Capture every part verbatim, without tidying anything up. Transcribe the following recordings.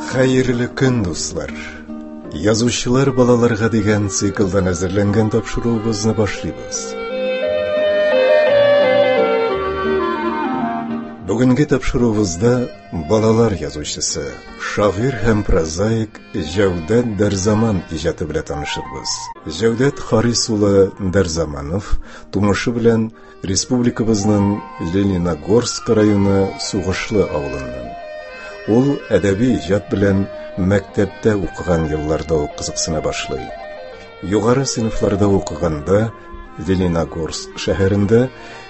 Хәерле көн, дуслар. Язучылар балаларга дигән циклдан әзерләнгән тапшыруыбызны башлыйбыз. Бүгенге тапшыруыбызда балалар язучысы, шагыйрь һәм прозаик Җәүдәт Дәрзаман иҗаты белән танышырбыз. Җәүдәт Харис улы Дәрзаманов тумышы белән республикабызның Лениногорск районы Сугышлы авылыннан. Ул әдәби иҗат белән мәктәптә укыган елларда ук кызыксына башлый. Югары сыйныфларда укыганда Лениногорск шәһәрендә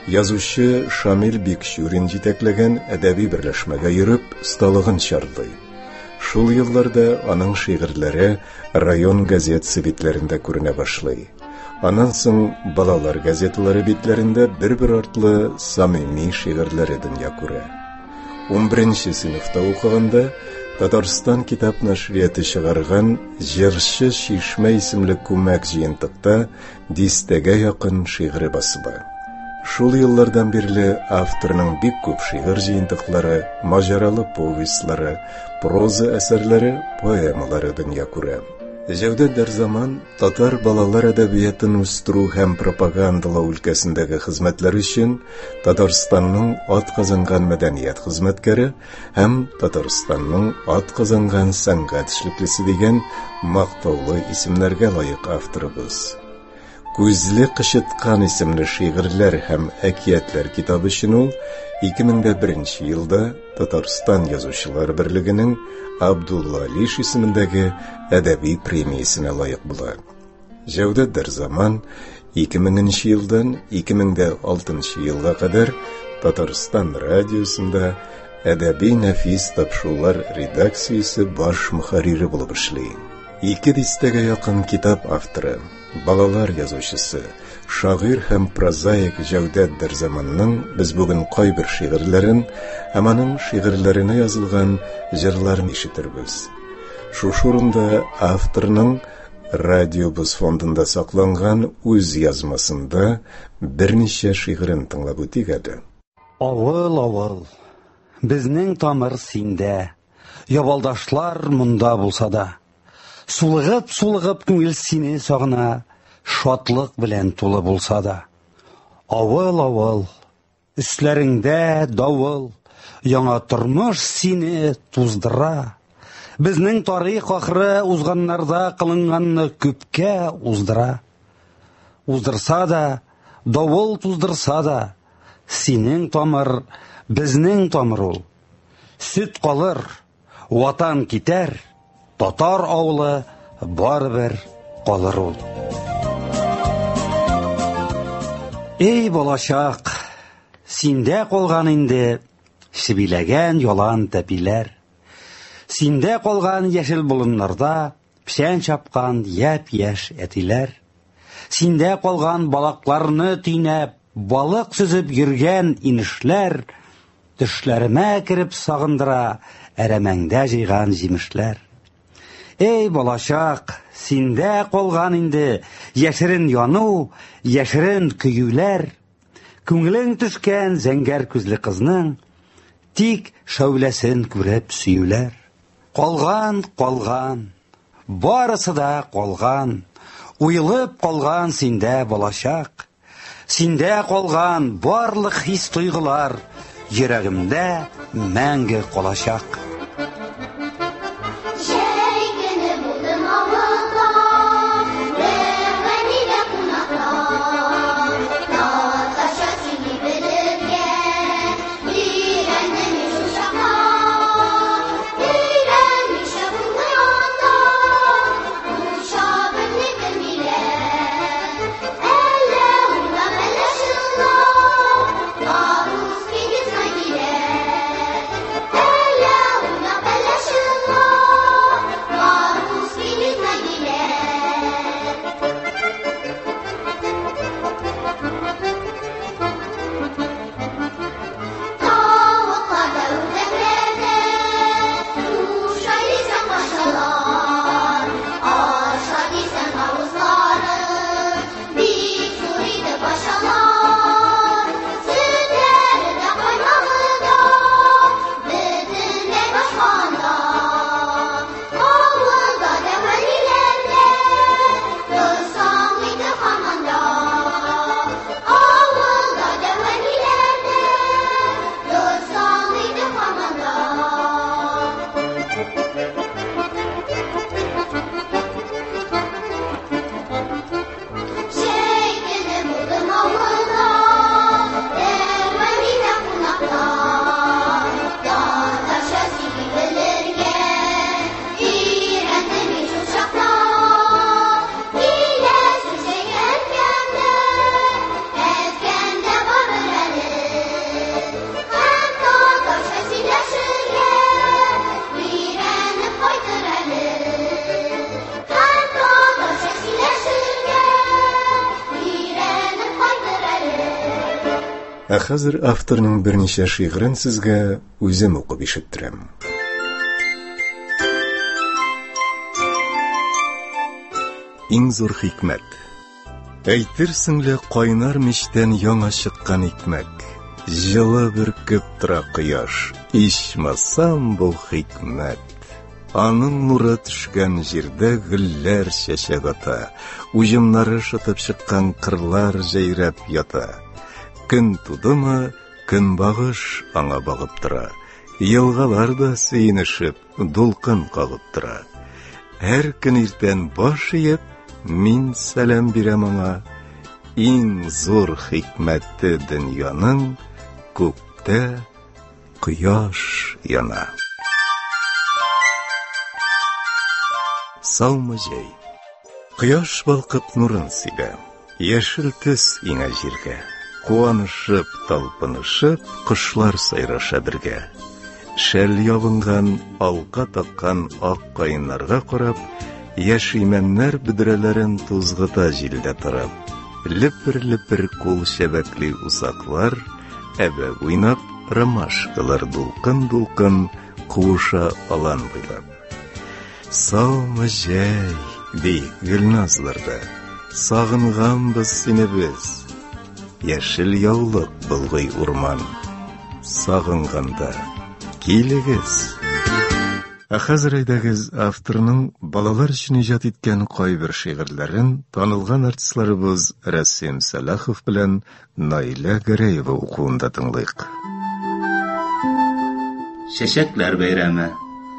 язучы Шамил Бикчурин җитәкләгән әдәби берләшмәгә йөреп, сталыгын чарлый. Шул елларда аның шигырьләре район газетасы битләрендә күренә башлый. Аннан соң балалар газеталары битләрендә бер-бер артлы самими шигырьләре дөнья күрә. унберенче сыйныфта укыганда Татарстан китап нәшрияты чыгарган Җырчы Шишмә исемле күмәк җыентыкта дистәгә якын шигыре басыла. Шул еллардан бирле авторның бик күп шигырь җыентыклары, маҗаралы повестьлары, проза әсәрләре, поэмалары дөнья күрә. Җәүдәт Дәрзаман татар балалар әдәбиятын үстерү һәм пропагандалау өлкәсендәге хезмәтләре өчен Татарстанның атказанган мәдәният хезмәткәре һәм Татарстанның атказанган сәнгать эшлеклесе дигән мактаулы исемнәргә лаек авторыбыз. Күзле кычыткан исемле шигырьләр һәм әкиятләр китабы өчен ул ике мең беренче елда Татарстан язучылар берлегенең Абдулла Алиш исемендәге әдәби премиясенә лаек була. Җәүдәт Дәрзаман ике меңенче елдан ике мең алтынчы елга кадәр Татарстан радиосында әдәби нәфис тапшырулар редакциясе баш мөхәррире булып эшли. Ике дистәгә якын китап авторы, балалар язучысы, шагыйрь һәм прозаик Җәүдәт Дәрзаманның без бүген кайбер шигырьләрен һәм аның шигырьләренә язылган җырларын ишетербез. Шушы урында авторның радиобыз фондында сакланган үз язмасында берничә шигырен тыңлап үтик әле. Авыл, авыл, безнең тамыр синдә, ябалдашлар монда булса да, сулыгып-сулыгып күңел сине сагына, шатлык белән тулы булса да. Авыл, авыл, өсләреңдә давыл, яңа тормыш сине туздыра. Безнең тарих ахры узганнарда кылынганны күпкә уздыра. Уздырса да, давыл туздырса да, синең тамыр, безнең тамыр ул. Сөт калыр, ватан китәр, татар авылы барыбер калыр ул. Эй балачак, синдә калган инде шибиләгән ялан тәпиләр. Синдә калган яшел болыннарда печән чапкан яп-яшь әтиләр. Синдә калган балакларны төйнәп, балык сүзеп йөргән инешләр. Төшләремә кирип сагындыра әрәмәңдә җыйган җимешләр. Эй балачак, синдә калган инде яшерен яну, яшерен көюләр. Күңелең төшкән зәңгәр күзле кызның тик шәүләсен күреп сөюләр. Калган, калган, барысы да калган, уелып калган синдә балачак. Синдә калган барлык хис туйгылар йөрәгемдә мәңге калачак. Hello! Ә хәзер авторның берничә шигырен сезгә үзем укып ишеттерәм. Иң зур хикмәт. Әйтерсеңле кайнар мичтән яңа чыккан икмәк. Җылы бөркеп тора кояш. Ичмасам бу хикмәт. Аның нуры төшкән җирдә гөлләр чәчәк ата. Уҗымнары шытып чыккан кырлар җәйрәп ята. Көн тудымы, көнбагыш аңа багып тора. Елгалар да сөенешеп, дулкын кагып тора. Һәр көн иртән баш иеп, мин сәлам бирәм аңа. Иң зур хикмәте дөньяның күктә кояш яна. Саумы җәй. Кояш балкып нурын сибә. Яшел төс иңә җиргә. Куанышып, талпынышып, кошлар сайраша бергә. Шәл ябынган, алга таккан ак каеннарга карап, яшимәннәр бөдрәләрен тузгыта җилдә тарап. Лепер-лепер кул шәбәкли усаклар, әбә уйнап, ромашкалар дулкын-дулкын куыша алан буйлап. Саумы җәй, ди Гөлназларда, сагынганбыз сине без. Яшел яулык былгый урман, сагынганда килегез. Ә хәзер әйдәгез авторның балалар өчен иҗат иткән кайбер шигырьләрен танылган артистларыбыз Рәсим Сәлахов белән Наилә Гәрәева укуында тыңлыйк. Чәчәкләр бәйрәме.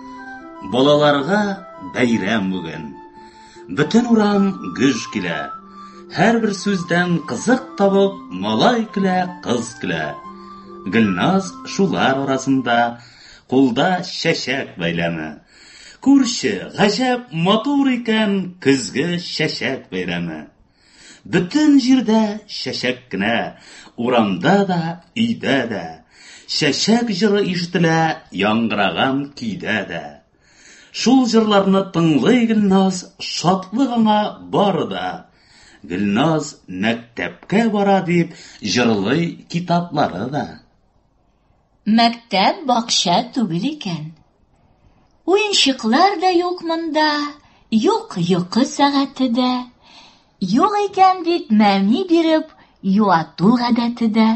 Балаларга бәйрәм бүген. Бөтен урам гөж килә. Һәрбер сүздән кызык табып, малай көлә, кыз көлә. Гөлназ шулар арасында, кулда чәчәк бәйләме. Күрче, гаҗәп матур икән көзге чәчәк бәйрәме. Бөтен җирдә чәчәк кенә, урамда да, өйдә дә. Чәчәк җыры ишетелә, яңгыраган көйдә дә. Шул җырларны тыңлый Гөлназ, шатлык аңа бары да. Гөлназ мәктәпкә бара дип җырлый китаплары да. Мәктәп бакча түгел икән. Уенчыклар да юк монда, юк йокы сәгате дә. Юк икән бит мәни биреп, юату гадәте дә.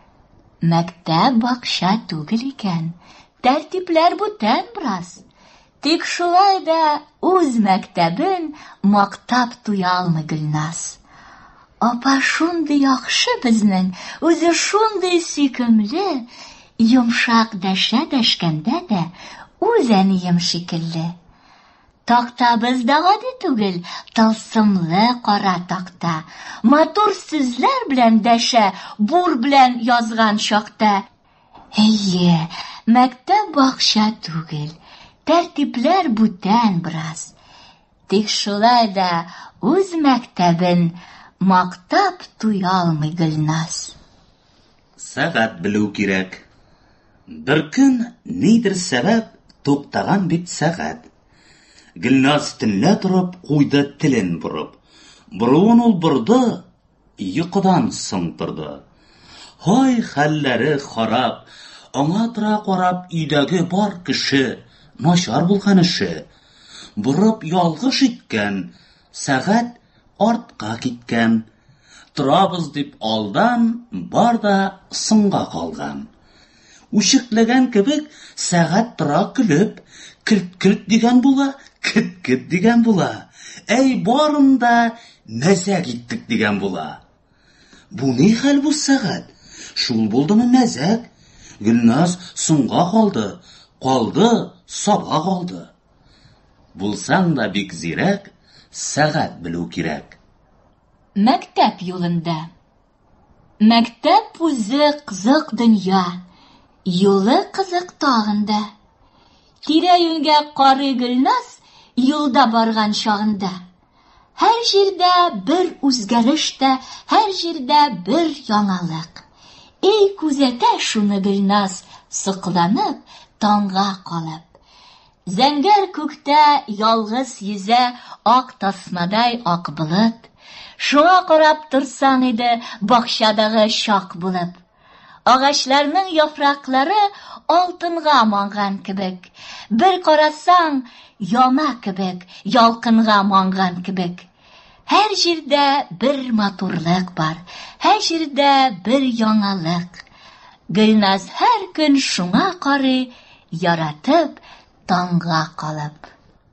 Мәктәп бакча түгел икән. Тәртипләр бүтән браз. Тик шулай да үз мәктәбен мактап туя алмый Гөлназ. Апа шундый яхшы безнең, үзе шундый сөйкемле, йомшак дәшә дәшкәндә дә үз әнием шикелле. Тактабыз да гади түгел, тылсымлы кара такта. Матур сүзләр белән дәшә, бур белән язган чакта. Әйе, мәктәп бакча түгел. Тәртипләр бүтән браз. Тик шулай да үз мәктәбен мактап туя алмый Гөлназ. Сәгать белү кирәк. Бер көн нидер сәбәп туктаган бит сәгать. Гөлназ төнлә торып куйды телен бурып. Буруын ул бурды, йокыдан соң торды. Һай хәлләре харап, аңа тора карап өйдәге бар кеше. Начар булган эше. Бурып ялгыш иткән, сәгать артка киткән. Торабыз дип алдан, бар да соңга калган. Үчекләгән кебек сәгать тора көлеп, килт-килт дигән була, кит-кит дигән була. Әй барында мәзәк иттек дигән була. Бу ни хәл бу сәгать? Шул булдымы мәзәк? Гөлназ соңга калды. Калды, саба калды. Булсаң да бик зирәк, сәгать белү кирәк. Мәктәп юлында. Мәктәп үзе кызык дөнья, юлы кызык тагында. Тирә-юньгә карый Гөлназ юлда барган чагында. Һәр җирдә бер үзгәреш тә, һәр җирдә бер яңалык. Эй күзәтә шуны Гөлназ, сыкланып, таңга калып. Зәңгәр күктә ялгыз йөзә ак тасмадай ак болыт. Шуңа карап торсаң иде бакчадагы чак булып. Агачларның яфраклары алтынга манган кебек. Бер карасаң, яна кебек, ялкынга манган кебек. Һәр җирдә бер матурлык бар, һәр җирдә бер яңалык. Гөлназ һәр көн шуңа карый, яратып, таңга калып.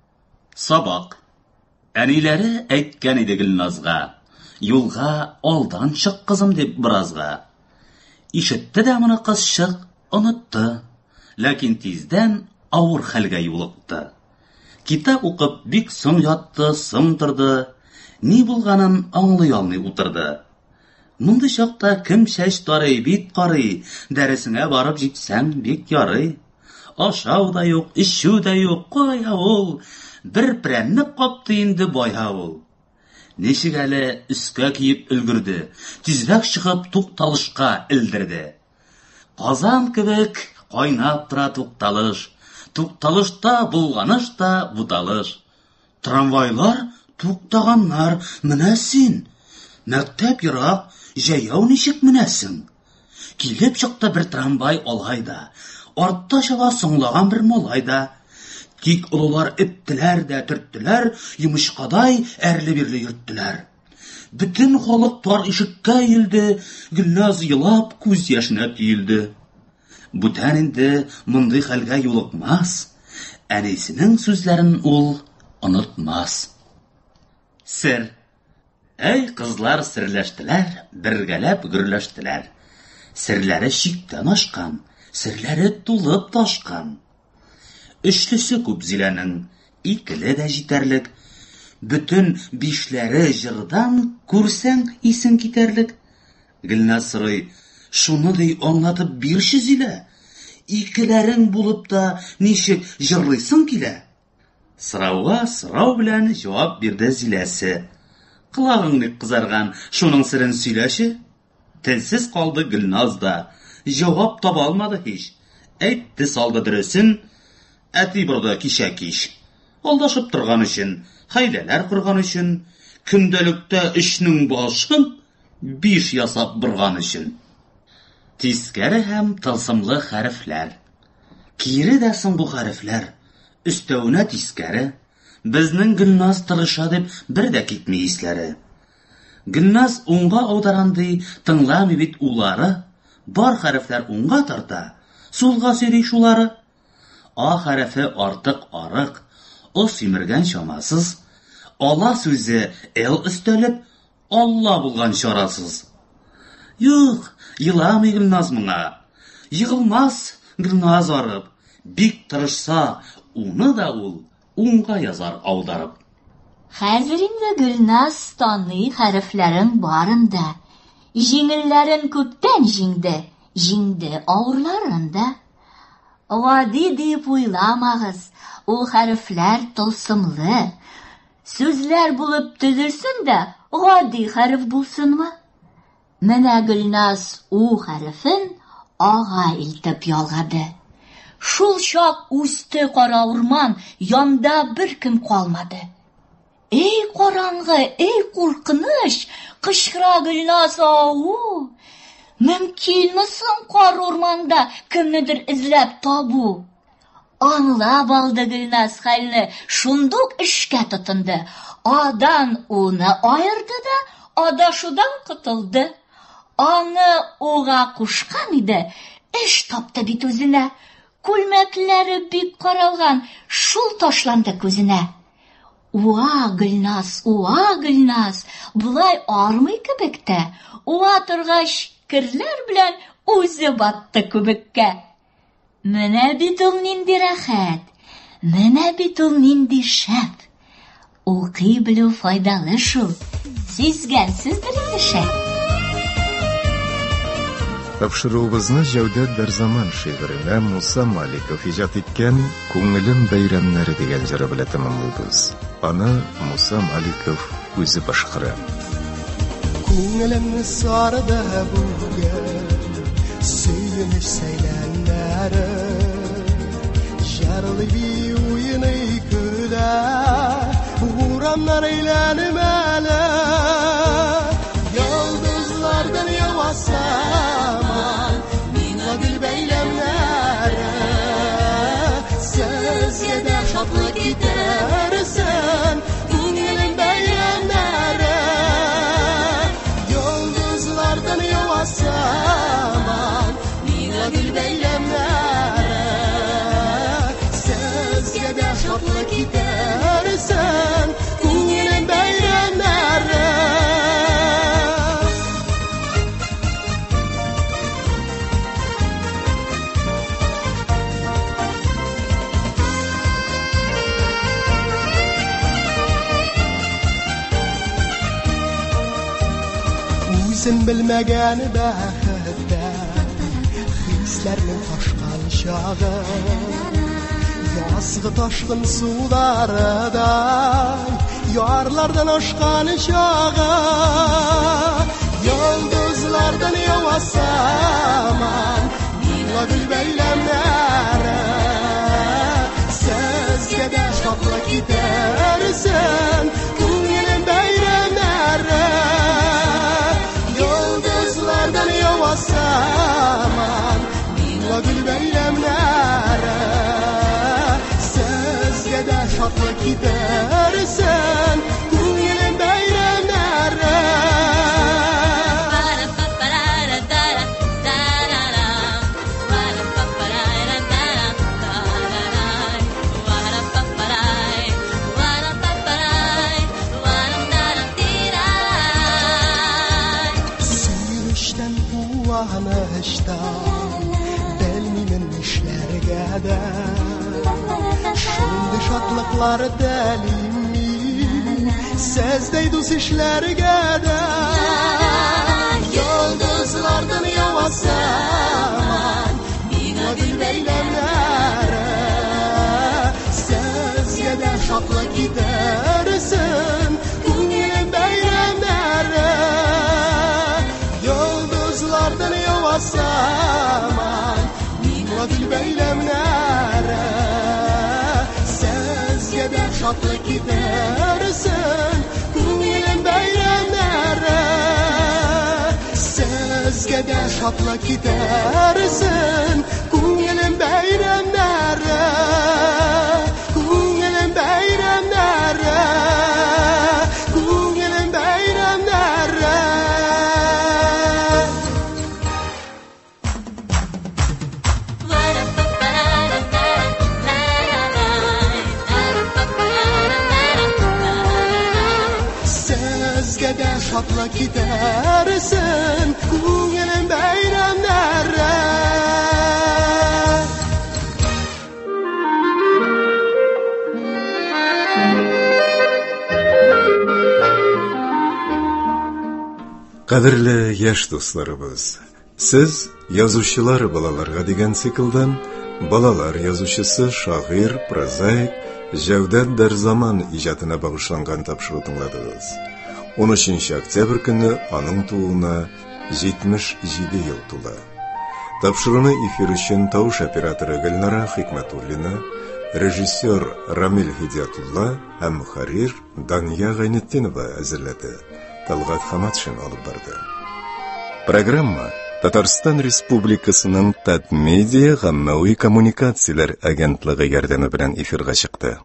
Сабак. Әниләре әйткән иде Гөлназга. Юлга алдан чык кызым дип биразга. Ишетте дә моны кызчык, онытты. Ләкин тиздән авыр хәлгә юлыкты. Китап укып бик соң ятты, соң торды. Ни булганын аңлый алмый утырды. Мондый чакта кем чәч тарый, бит карый, дәресеңә барып җитсәң бик ярый. Ашау да юк, ишү дә юк, кая ул? Бер прәннек капты инде байга ул. Ничек әле өскә киеп өлгерде, тизрәк чыгып тукталышка элдерде. Казан кебек кайнап тора тукталыш, тукталышта булганыш та буталыш. Трамвайлар туктаганнар, менә син. Мәктәп ерак, җәяү ничек менәсең? Килеп чыкты бер трамвай алайда, артта чаба соңлаган бер малайда. Тик олылар эттеләр дә төрттеләр, йомышкадай әрле-бирле йөрттеләр. Бүтән халык тар ишеккә йилде, Гөлназ елап күз яшенә тиелде. Бүтән инде мондый хәлгә юлыкмас, әнисенең сүзләрен ул онытмас. Сер. Әй кызлар серләштеләр, бергәләп гөрләштеләр. Серләре чиктән ашкан, серләре тулып ташкан. Өчлесе күп зиләнең, икеле дә җитәрлек. Бүтән бишләре җырдан күрсәң исең китәрлек. Гөлназ сорый, шуны ди аңлатып бирче зилә. Икеләрең булып та ничек җырлыйсың килә? Сорауга сорау белән җавап бирде зиләсе. Кылагың ник кызарган, шуның сирен сөйләше? Телсез калды Гөлназ да, җавап таба алмады һич. Әйтте салды дөресен, әти burada кичә кич. Алдашып торган өчен, хәйләләр курган өчен, көндәлектә эшнең башын биш ясап борган өчен. Тискәре һәм тылсымлы хәрефләр. Кире дә соң бу хәрефләр. Өстәвенә тискәре. Безнең Гөлназ тырыша дип бер дә китми исләре. Гөлназ уңга аударанды, тыңламый бит улары. Бар хәрефләр уңга тарта, сулга сөйли шулары. А хәрефе артык арык, о симергән чамасыз. Ала сүзе эл өстәлеп, Алла булган чарасыз. Юк, еламый Гөлназ моңа. Егылмас Гөлназ арып. Бик тырышса, уны да ул уңга язар аударып. Хәзер инде Гөлназ таный хәрефләрен барында. Җиңелләрен күптән җиңде, җиңде авырларын да. Гади дип уйламагыз, ул хәрефләр тылсымлы. Сүзләр булып төзелсен дә, гади хәреф булсынмы? Менә Гөлназ у хәрефен ага илтеп ялгады. Шул чак үсте кара урман, янда бер кем калмады. Эй караңгы, эй куркыныч, кычкыра Гөлназ ау. Мөмкинме соң кар урманда кемнедер эзләп табу? Аңлап алды Гөлназ хәлне, шундук эшкә тотынды. Адан уны айырды да, адашудан котылды. Аны уга кушкан иде, эш тапты бит үзенә. Күлмәкләре бик каралган, шул ташланды күзенә. Уа Гөлназ, уа Гөлназ, булай армый кебектә. Уа торгач, кирләр белән үзе батты күбеккә. Менә бит ул нинди рәхәт, менә бит ул нинди шәп. Укый белү файдалы шул, сизгәнсездер инде шәп. Тапшыруыбызны Җәүдәт Дәрзаман шигыренә Муса Маликов иҗат иткән «Күңелем бәйрәмнәре» дигән җыры белән тәмамлыйбыз. Аны Муса Маликов үзе башкара. Күңелемне сарыды бүген, сөйүнеш сәйләннәре, җырлый би уйный көлә, урамнар әйләнеп әле, йолдызлардан ява саман, gidersen Günün beylemlere Yıldızlardan yuvasaman Mila gül beylemlere Sezge de şatlık gidersen Günün beylemlere Sen bilmegen bähette Hislerinin taşkan şağı Yazgı taşkın sulardan Yarlardan aşkan şağı Yıldızlardan yuvasaman Mila gül beylemlere Sezgede şatla gidersen Günün beylemlere Yıldızlardan yuvasaman Mila gül beylemlere Sezgede şatla gidersen Günün beylemlere Anıştan Delmimin işlerge de Şimdi şatlıklar delimi Sezdey düz işlerge de Yıldızlardan yuvasaman Mila gül beylemlere Sezgede şatlık gidersin Günün beylemlere Yıldızlardan yuvasaman Mila gül beylemlere Sezgede şatlık gidersin Günün beylemlere Sezgede şatlık gidersin Günün beylemlere Günün beylemlere Günün beylemlere Sezgede şatla gidersin Günün beylemlere Qadrli yaş dostlarımız, siz yazuvchilar balalarga degan sikldan balalar yazuvchisi, shoir, prozaik Javdat Darzaman ijodina bag'ishlangan topshiriq tingladingiz. o'n uchinchi oktyabr kuni aning tug'ilg'aniga yetmish yetti yil to'la. Topshiriqni efir uchun tovush operatori Gulnora Hikmatullina, rejissyor Ramil Hidayatullah ham muharrir Daniya G'aynetdinova hozirladi. Talg'at Hamatshin olib bordi. Programma Tatarstan Respublikasining Tatmedia g'ammaviy kommunikatsiyalar agentligi yordami bilan efirga chiqdi.